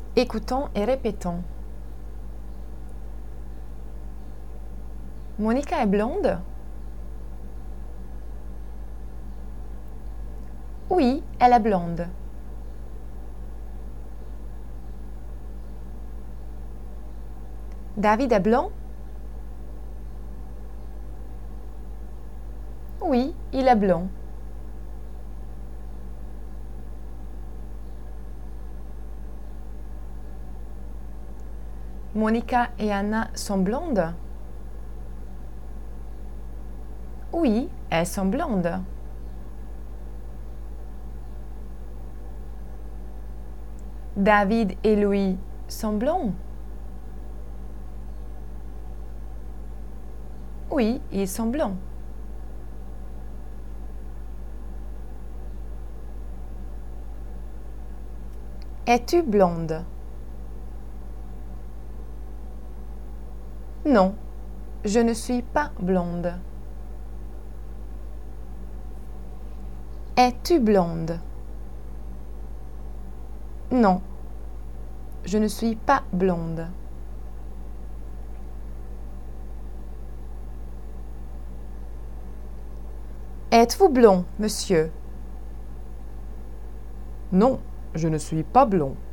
Écoutons et répétons. Monica est blonde? Oui, elle est blonde. David est blond? Oui, il est blond. Monica et Anna sont blondes? Oui, elles sont blondes. David et Louis sont blonds? Oui, ils sont blonds. Es-tu blonde? Non, je ne suis pas blonde. Es-tu blonde? Non, je ne suis pas blonde. Êtes-vous blond, monsieur? Non, je ne suis pas blond.